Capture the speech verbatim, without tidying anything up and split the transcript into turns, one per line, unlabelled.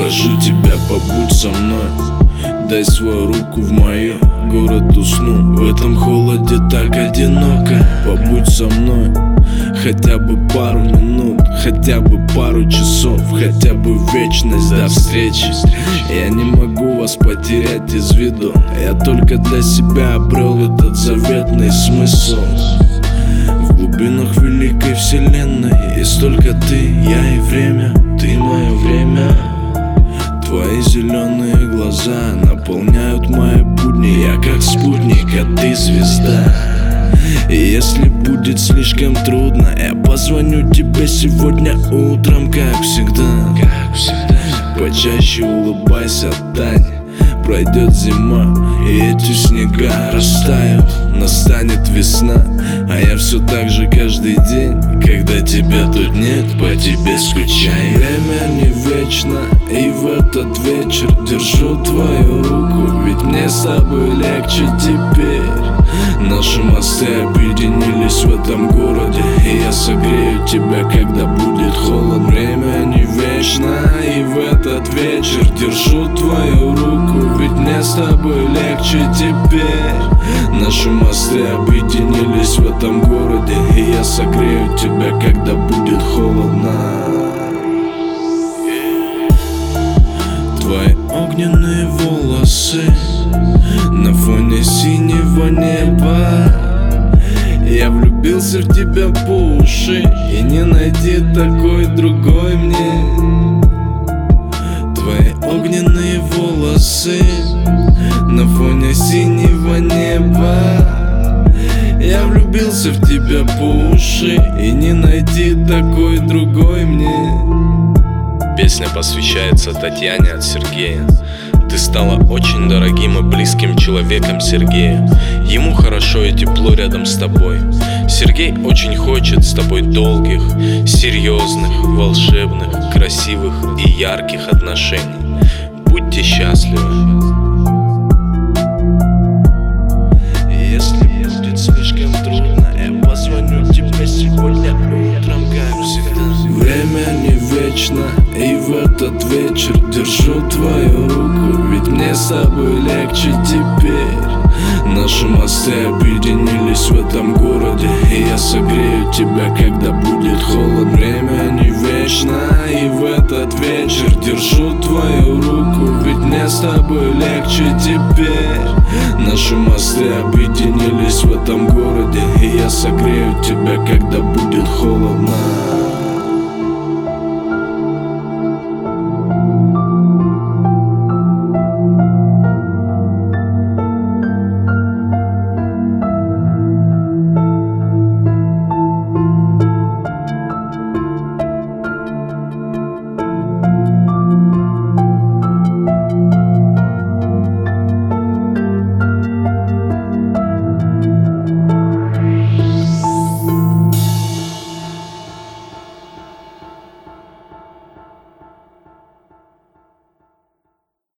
Прошу тебя, побудь со мной, дай свою руку в мою. Город уснул, в этом холоде так одиноко. Побудь со мной хотя бы пару минут, хотя бы пару часов, хотя бы вечность до встречи. Я не могу вас потерять из виду, я только для себя обрел этот заветный смысл. В глубинах великой вселенной есть только ты, я и время, ты мое время. Твои зеленые глаза наполняют мои будни, я как спутник, а ты звезда. И если будет слишком трудно, я позвоню тебе сегодня утром, как всегда. Почаще улыбайся, Тань. Пройдет зима, и эти снега растают, настанет весна, а я все так же каждый день, когда тебя тут нет, по тебе скучаю. Время не вечно, и в этот вечер держу твою руку, ведь мне с тобой легче теперь. Наши мосты объединились в этом городе, и я согрею тебя, когда будет холод. Время не вечно, и в этот вечер держу твою руку, ведь мне с тобой легче теперь. Наши мосты объединились в этом городе, и я согрею тебя, когда будет холодно. Твои огненные волосы на фоне синего неба. Я влюбился в тебя по уши, и не найти такой другой мне. Твои огненные волосы на фоне синего неба. Я влюбился в тебя по уши, и не найти такой другой мне.
Песня посвящается Татьяне от Сергея. Ты стала очень дорогим и близким человеком Сергею. Ему хорошо и тепло рядом с тобой. Сергей очень хочет с тобой долгих, серьезных, волшебных, красивых и ярких отношений. Будьте счастливы.
Если будет слишком трудно, я позвоню тебе сегодня утром, как всегда. Время не вечно, и в этот вечер держу твою руку, ведь мне с тобой легче теперь. Наши мосты объединились в этом городе, и я согрею тебя, когда будет холод. Время не вечно, и в этот вечер держу твою руку, ведь мне с тобой легче теперь. Наши мосты объединились в этом городе, и я согрею тебя, когда будет холодно.